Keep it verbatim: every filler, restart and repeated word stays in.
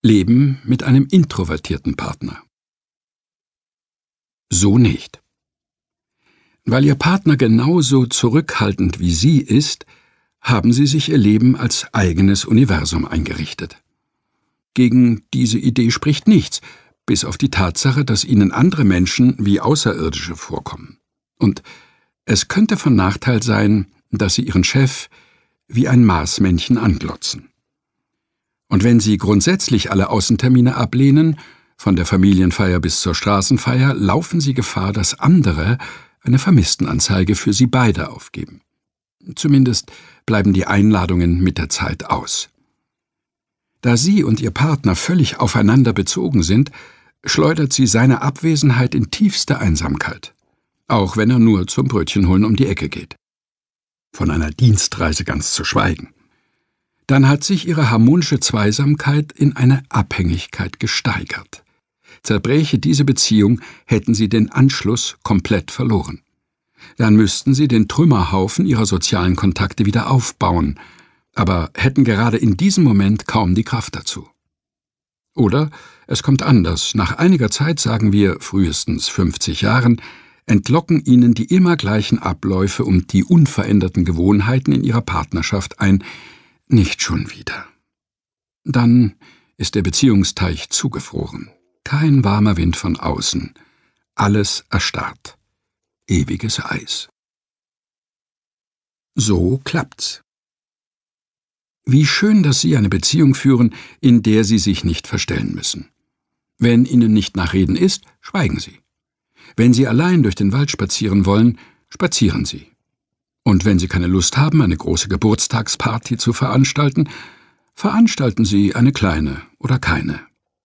Leben mit einem introvertierten Partner. So nicht. Weil Ihr Partner genauso zurückhaltend wie Sie ist, haben Sie sich Ihr Leben als eigenes Universum eingerichtet. Gegen diese Idee spricht nichts, bis auf die Tatsache, dass Ihnen andere Menschen wie Außerirdische vorkommen. Und es könnte von Nachteil sein, dass Sie Ihren Chef wie ein Marsmännchen anglotzen. Und wenn Sie grundsätzlich alle Außentermine ablehnen, von der Familienfeier bis zur Straßenfeier, laufen Sie Gefahr, dass andere eine Vermisstenanzeige für Sie beide aufgeben. Zumindest bleiben die Einladungen mit der Zeit aus. Da Sie und Ihr Partner völlig aufeinander bezogen sind, schleudert Sie seine Abwesenheit in tiefste Einsamkeit, auch wenn er nur zum Brötchenholen um die Ecke geht. Von einer Dienstreise ganz zu schweigen. Dann hat sich Ihre harmonische Zweisamkeit in eine Abhängigkeit gesteigert. Zerbräche diese Beziehung, hätten Sie den Anschluss komplett verloren. Dann müssten Sie den Trümmerhaufen Ihrer sozialen Kontakte wieder aufbauen, aber hätten gerade in diesem Moment kaum die Kraft dazu. Oder es kommt anders. Nach einiger Zeit, sagen wir frühestens fünfzig Jahren, entlocken Ihnen die immer gleichen Abläufe und die unveränderten Gewohnheiten in Ihrer Partnerschaft ein »Nicht schon wieder«. Dann ist der Beziehungsteich zugefroren. Kein warmer Wind von außen. Alles erstarrt. Ewiges Eis. So klappt's. Wie schön, dass Sie eine Beziehung führen, in der Sie sich nicht verstellen müssen. Wenn Ihnen nicht nach Reden ist, schweigen Sie. Wenn Sie allein durch den Wald spazieren wollen, spazieren Sie. Und wenn Sie keine Lust haben, eine große Geburtstagsparty zu veranstalten, veranstalten Sie eine kleine oder keine.